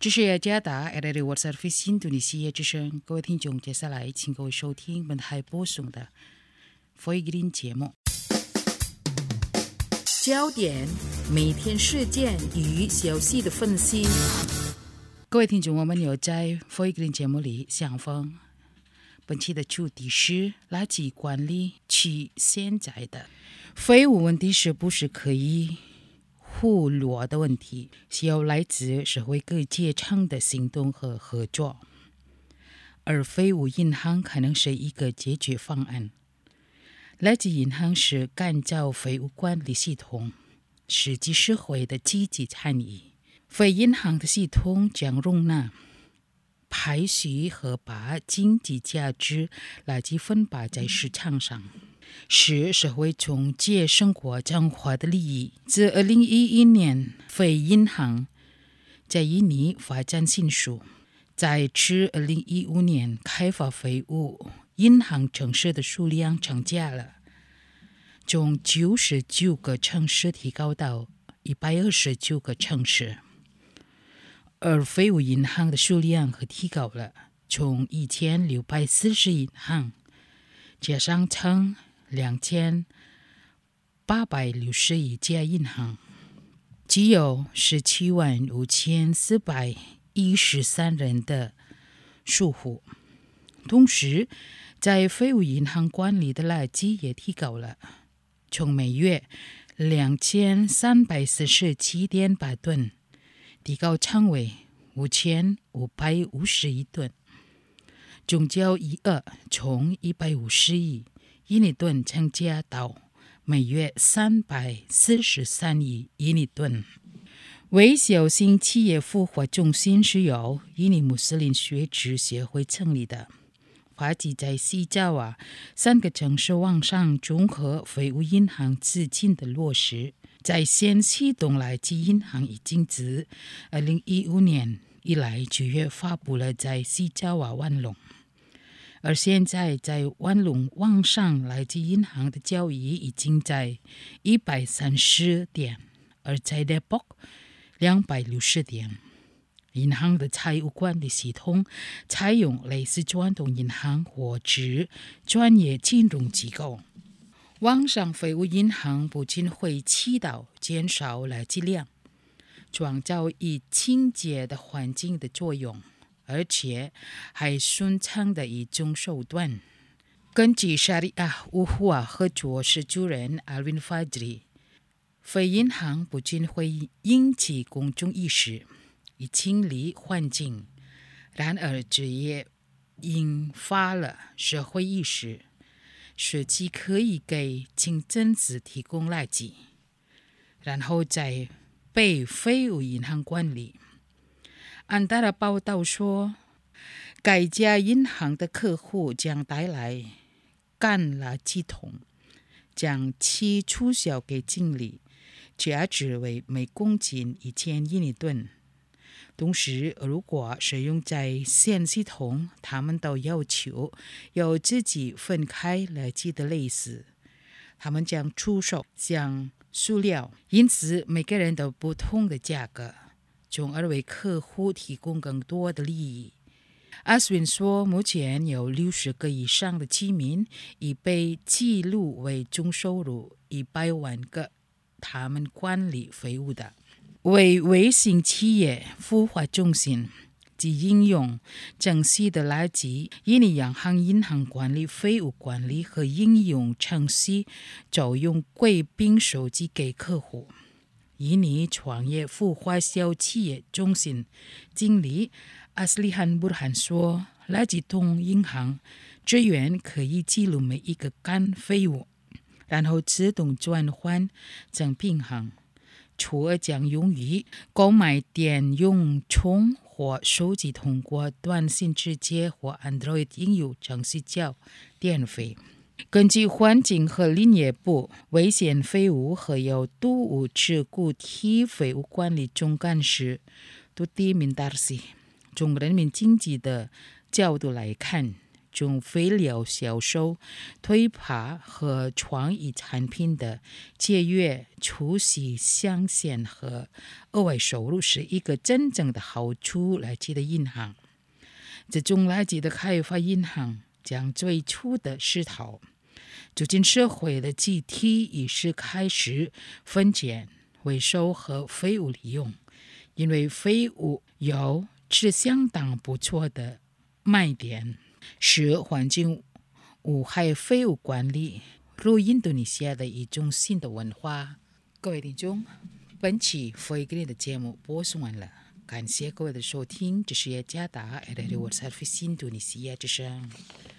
这是雅加达 RRI World Service 印度尼西亚之声，各位听众，接下来请各位收听本台播送的福音节目。焦点每天事件与消息的分析。各位听众，我们有在福音节目里相逢。本期的主题是垃圾管理及现在的废物问题是不是可以忽略的问题，需要来自社会各阶层的行动和合作，而废物银行可能是一个解决方案。垃圾银行是干燥废物管理系统，实际社会的积极参与。非银行的系统将容纳、排序和把经济价值垃圾分发在市场上，使社会中节省国彰化的利益。自2011年，非银行在印尼发展迅速，在至2015年，开发废物银行城市的数量增加了，从99个城市提高到129个城市。而废物银行的数量和提高了，从1640银行加上成2861家银行，只有175413人的住户。同时，在废物银行管理的垃圾也提高了，从每月2347.8吨提高成为5551吨，总交易额从150亿印尼吨增加到每月343亿印尼吨。微小型企业孵化中心是由印尼穆斯林学者协会成立的，发起在西爪哇3个城市网上综合废物银行资金的落实。在先启动垃圾银行已经自2015年以来9月发布了在西爪哇万隆，而现在在万隆网上垃圾银行的交易已经在130点，而在 Depok 260点。银行的财务管理系统采用类似传统银行或者专业金融机构。网上废物银行不仅会起到减少垃圾量、创造以清洁的环境的作用，而且还顺畅的一种手段。根据沙利亚乌胡瓦合作社主任阿伦法吉里，非银行不仅会引起公众意识，以清理环境，然而这也引发了社会意识，设计可以给清真寺提供垃圾，然后再被废物银行管理。安达的报道说，该家银行的客户将带来干垃圾桶，将其出销给经理，价值为每公斤1000印尼吨。同时，如果使用在线系统，他们都要求有自己分开垃圾的类似，他们将出售像塑料，因此每个人都不同的价格，从而为客户提供更多的利益。阿斯文说，目前有60个以上的居民已被记录为中收入100万个，他们管理废物的。为微型企业孵化中心及应用正式的垃圾，印尼央行银行管理废物管理和应用程序就用贵宾手机给客户。印尼创业孵化小企业中心经理阿斯利汉布罕说，垃圾桶银行职员可以记录每一个干废物，然后自动转换成平衡，除了将用于购买电用充或手机通过短信直接或 Android 应用程序缴电费。根据环境和林业部危险废物和有毒物质固体废物管理总干事杜蒂敏达西，从人民经济的角度来看， 种废料销售、推爬和创意产品的节约储蓄象限和额外收入是一个真正的好处来记的银行。这种垃圾的开发银行将最初的石头逐渐社会的集体意识开始分拣、回收和废物利用，因为废物有是相当不错的卖点，是环境无害废物管理入印度尼西亚的一种新的文化。各位听众，本期佛给你的节目播送完了，感谢各位的收听，这是雅加达爱的我 service 印度尼西亚之声。